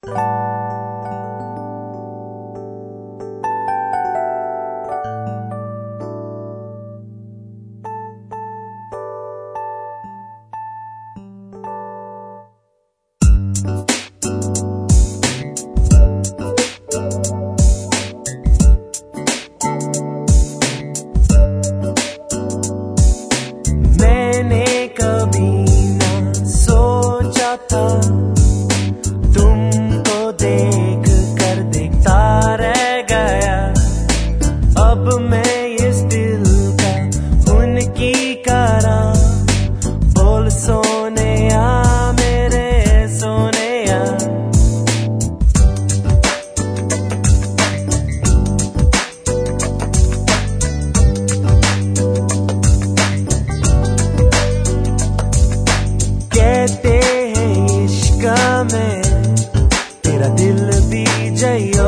मैंने कभी ना सोचा था तुमको देख कर देखता रह गया। अब मैं इस दिल का उनकी करा बोल सोनिया मेरे सोनिया। कहते हैं इश्क में तेरा दिल भी जइयो,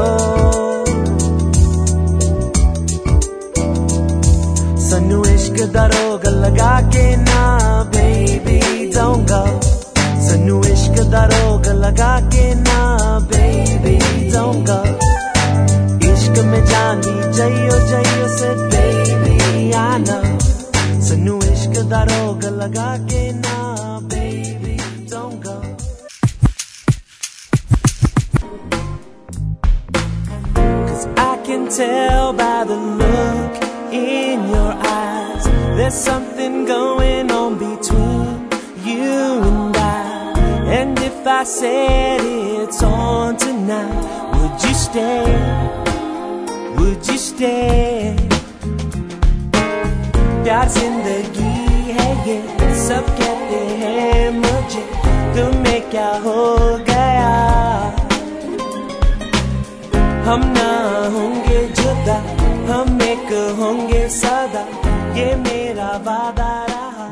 सन्नू इश्क दा रोग लगा के ना बेबी जाऊंगा। सन्नू इश्क दा रोग लगा के ना बेबी जाऊंगा। इश्क में जानी जइयो जइयो से बेबी आना। सन्नू इश्क दा रोग लगा के ना बेबी जाऊंगा। Cause I can tell by the look in your eyes there's something going on between you and I. And if I said it's on tonight, would you stay? Would you stay? प्यार जिंदगी है ये सब कहते हैं मुझे, तुम्हें क्या हो गया? हम ना होंगे जुदा, हम एक होंगे सदा, ये मेरा वादा रहा।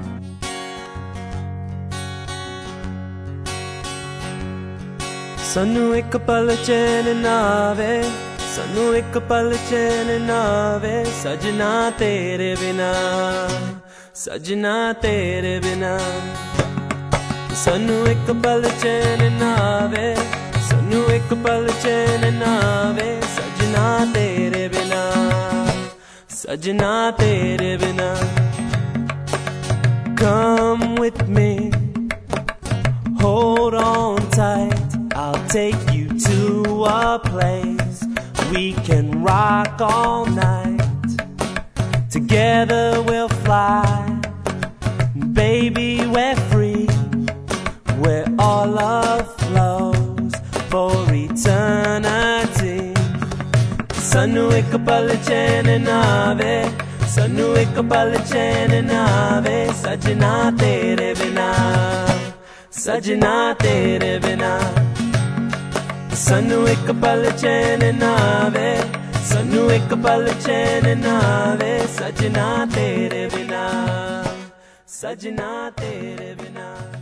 सन्नू एक पल चैन ना आवे, सन्नू एक पल चैन ना आवे, सजना तेरे बिना, सजना तेरे बिना। सन्नू एक पल चैन ना आवे, सन्नू एक पल चैन ना आवे, सजना तेरे बिना, सजना तेरे बिना। Come with me, hold on tight, I'll take you to a place we can rock all night. Together we'll fly, baby we're free, where all love flows for eternity. Sannu एक पल चैन ना आवे, सन्नू एक पल चैन ना आवे, सजना तेरे बिना, सजना तेरे बिना। सन्नू एक पल चैन ना आवे, सन्नू एक पल चैन ना आवे, सजना तेरे बिना, सजना तेरे बिना।